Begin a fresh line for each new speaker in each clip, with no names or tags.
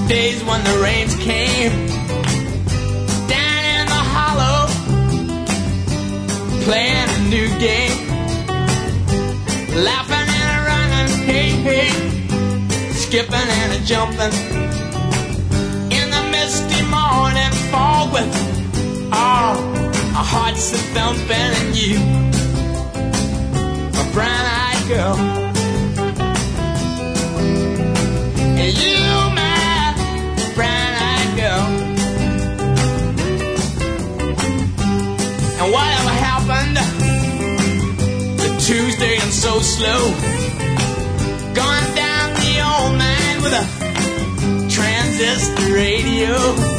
days when the rains came down in the hollow, playing a new game, laughing and a running, hey, hey, skipping and a jumping in the misty morning fog with all our hearts a thumping, and you, a brown-eyed girl, and you, my brown-eyed girl. And whatever happened to Tuesday and so slow, going down the old mine with a transistor radio,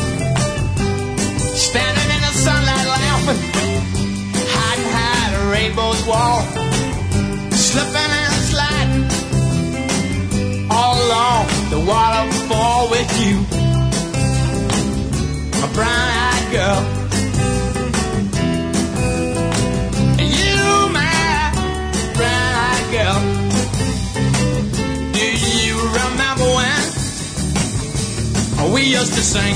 standing in the sunlight laughing, hiding behind a rainbow's wall, slipping and sliding all along the waterfall with you, a brown-eyed girl. And you, my brown-eyed girl. Do you remember when we used to sing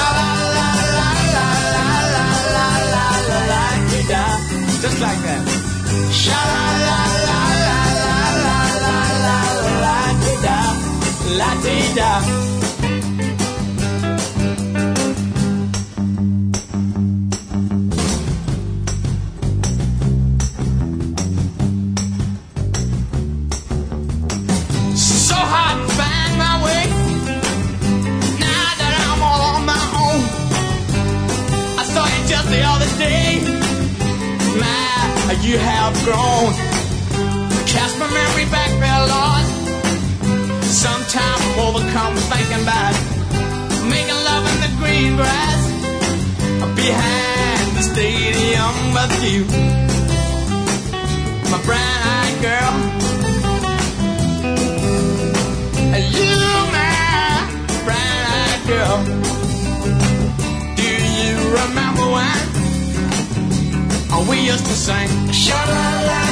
sha-la-la-la-la-la-la-la-la-la-la-la-la-la-la-la, just like that. Sha-la-la-la-la-la-la-la-la-la-la-la-la-la. So hard to find my way now that I'm all on my own. I saw you just the other day. My, you have grown. Cast my memory back there, Lord. Sometimes I'm overcome thinking about making love in the green grass behind the stadium with you, my brown-eyed girl. And you, my brown-eyed girl. Do you remember when we used to sing sha-la-la?